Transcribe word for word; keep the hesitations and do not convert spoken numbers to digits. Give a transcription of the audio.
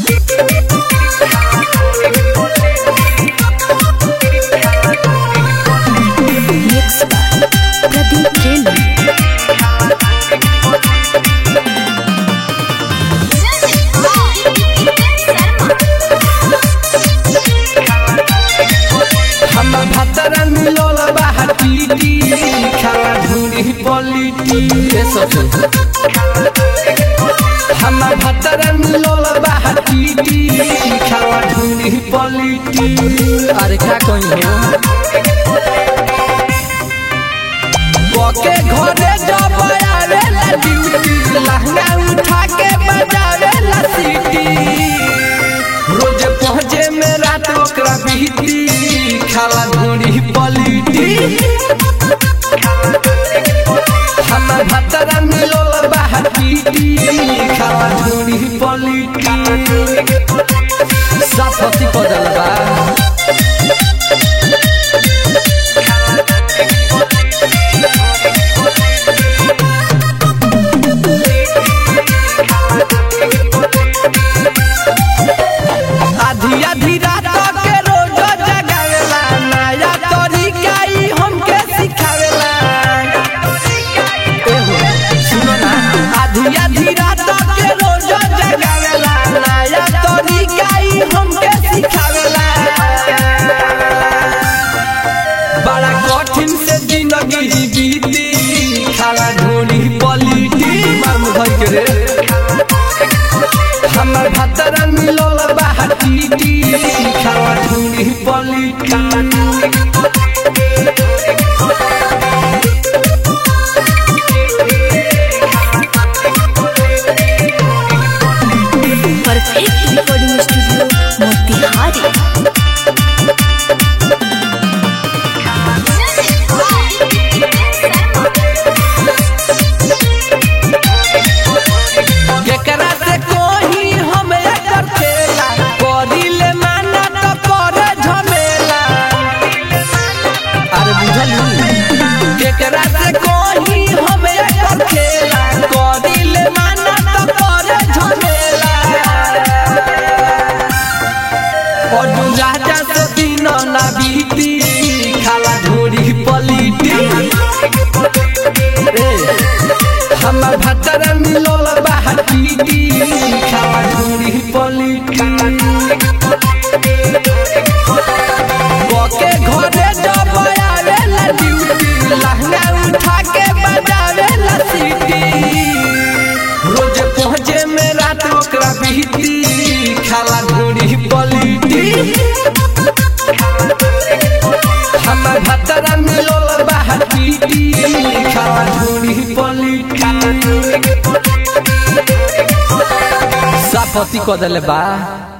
हमार भतरा मिलल बाटी खावा ढूंढी पलिटी। अरे क्या कही हो के घरे जब आवेला ड्यूटी लहंगा उठा के बजावेला सीटी। रोज पहुँचे में रात ओकरा बीती खावा ढूंढी पलिटी। हमार भतरा मिलल बाटी खावा ढूंढी पलिटी। सब फसी पड़ल बा आधी आधी रात के रोज जगावेला नया तरीका ई हमके सिखावेला। सुनो ना आधी आधी रात के रोज जगावेला नया तरीका ई हमके सिखावेला। बड़ा कठिन से जिंदगी बीती खावा ढूंढी पलिटी। मार मुधर के रे हमार भतरा मिलल बाटी खावा ढूंढी पलिटी। Perfect recording studio Motihari. केकरा से कोही हम एकर खेला करिले माना तो करे झमेला। अरे बुझलू केकरा से कोही हम एकर खेला करिले माना तो करे झमेला। और राजा से दिन ना बीती खावा ढूंढी पलिटी। हमार भतरा मिलल बाटी खावा ढूंढी पलिटी। के घरे जब आवेला ड्यूटी लहंगा उठा के बजावेला सीटी। रोज पहुँचे में रात ओकरा बीती खावा ढूंढी पलिटी। हमार भतरा मिलल बाटी खावा ढूंढी पलिटी। सापति कदले बा।